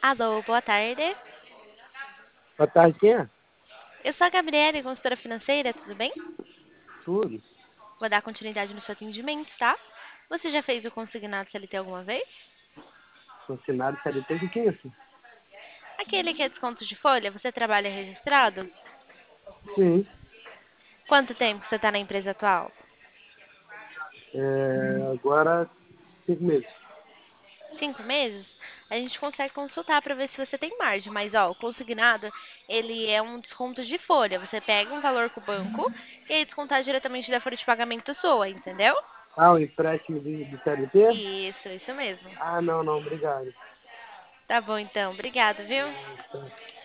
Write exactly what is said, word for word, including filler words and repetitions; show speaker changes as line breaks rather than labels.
Alô, boa tarde.
Boa tarde, quem é?
Eu sou a Gabriela, consultora financeira, tudo bem?
Tudo.
Vou dar continuidade no seu atendimento, tá? Você já fez o consignado C L T alguma vez?
Funcionário C L T, o que é isso?
Aquele que é desconto de folha, você trabalha registrado?
Sim.
Quanto tempo você está na empresa atual?
É, agora, cinco meses.
Cinco meses? A gente consegue consultar para ver se você tem margem, mas ó, o consignado, ele é um desconto de folha. Você pega um valor com o banco e aí descontar diretamente da folha de pagamento sua, entendeu?
Ah, o empréstimo de, de C L T?
Isso, isso mesmo.
Ah, não, não, obrigado.
Tá bom então, obrigado, viu?
Ah, tá.